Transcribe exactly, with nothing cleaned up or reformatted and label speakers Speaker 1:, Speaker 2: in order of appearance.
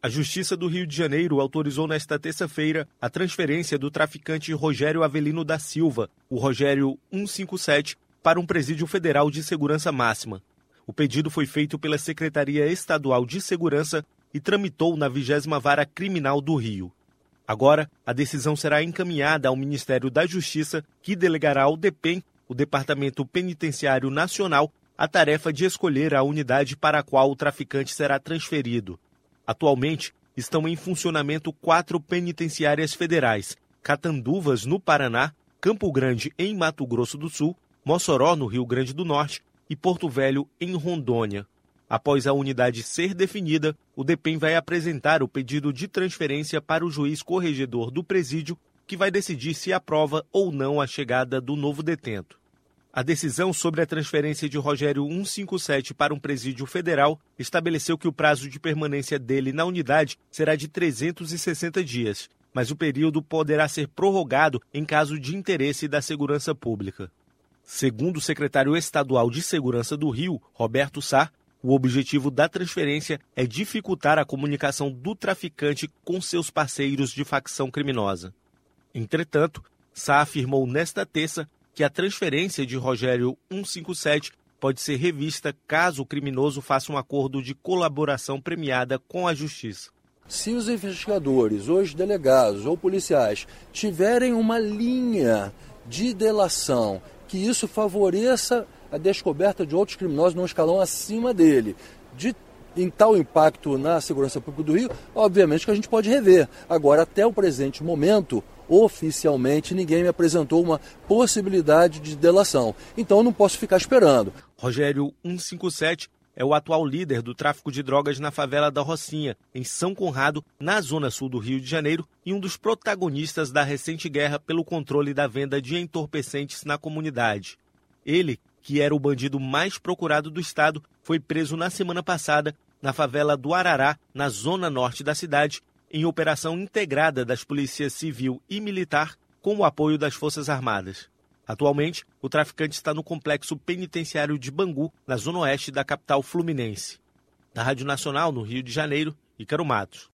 Speaker 1: A Justiça do Rio de Janeiro autorizou nesta terça-feira a transferência do traficante Rogério Avelino da Silva, o Rogério cento e cinquenta e sete, para um presídio federal de segurança máxima. O pedido foi feito pela Secretaria Estadual de Segurança e tramitou na vigésima Vara Criminal do Rio. Agora, a decisão será encaminhada ao Ministério da Justiça, que delegará ao DEPEN, o Departamento Penitenciário Nacional, a tarefa de escolher a unidade para a qual o traficante será transferido. Atualmente, estão em funcionamento quatro penitenciárias federais: Catanduvas, no Paraná, Campo Grande, em Mato Grosso do Sul, Mossoró, no Rio Grande do Norte e Porto Velho, em Rondônia. Após a unidade ser definida, o DEPEN vai apresentar o pedido de transferência para o juiz corregedor do presídio, que vai decidir se aprova ou não a chegada do novo detento. A decisão sobre a transferência de Rogério cento e cinquenta e sete para um presídio federal estabeleceu que o prazo de permanência dele na unidade será de trezentos e sessenta dias, mas o período poderá ser prorrogado em caso de interesse da segurança pública. Segundo o secretário estadual de Segurança do Rio, Roberto Sá, o objetivo da transferência é dificultar a comunicação do traficante com seus parceiros de facção criminosa. Entretanto, Sá afirmou nesta terça que a transferência de Rogério cento e cinquenta e sete pode ser revista caso o criminoso faça um acordo de colaboração premiada com a Justiça.
Speaker 2: Se os investigadores, ou os delegados ou policiais tiverem uma linha de delação que isso favoreça a descoberta de outros criminosos num escalão acima dele, de em tal impacto na segurança pública do Rio, obviamente que a gente pode rever. Agora, até o presente momento, oficialmente, ninguém me apresentou uma possibilidade de delação. Então, eu não posso ficar esperando.
Speaker 1: Rogério cento e cinquenta e sete é o atual líder do tráfico de drogas na favela da Rocinha, em São Conrado, na zona sul do Rio de Janeiro, e um dos protagonistas da recente guerra pelo controle da venda de entorpecentes na comunidade. Ele, que era o bandido mais procurado do estado, foi preso na semana passada na favela do Arará, na zona norte da cidade, em operação integrada das polícias civil e militar com o apoio das Forças Armadas. Atualmente, o traficante está no complexo penitenciário de Bangu, na zona oeste da capital fluminense. Da Rádio Nacional, no Rio de Janeiro, Ícaro Matos.